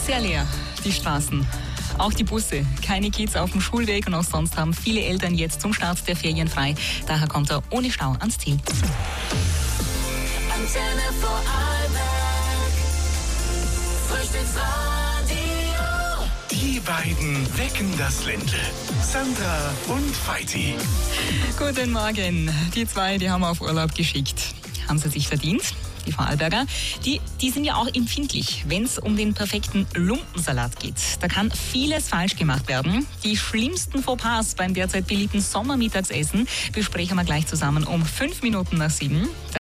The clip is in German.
Sehr leer, die Straßen. Auch die Busse, keine Kids auf dem Schulweg und auch sonst haben viele Eltern jetzt zum Start der Ferien frei. Daher kommt er ohne Stau ans Ziel. Antenne Vorarlberg, Frühstücksradio. Die beiden wecken das Ländle. Sandra und Veit. Guten Morgen. Die zwei, die haben wir auf Urlaub geschickt. Haben sie sich verdient? Die Vorarlberger, die sind ja auch empfindlich, wenn es um den perfekten Lumpensalat geht. Da kann vieles falsch gemacht werden. Die schlimmsten Fauxpas beim derzeit beliebten Sommermittagsessen besprechen wir gleich zusammen um 5 Minuten nach 7.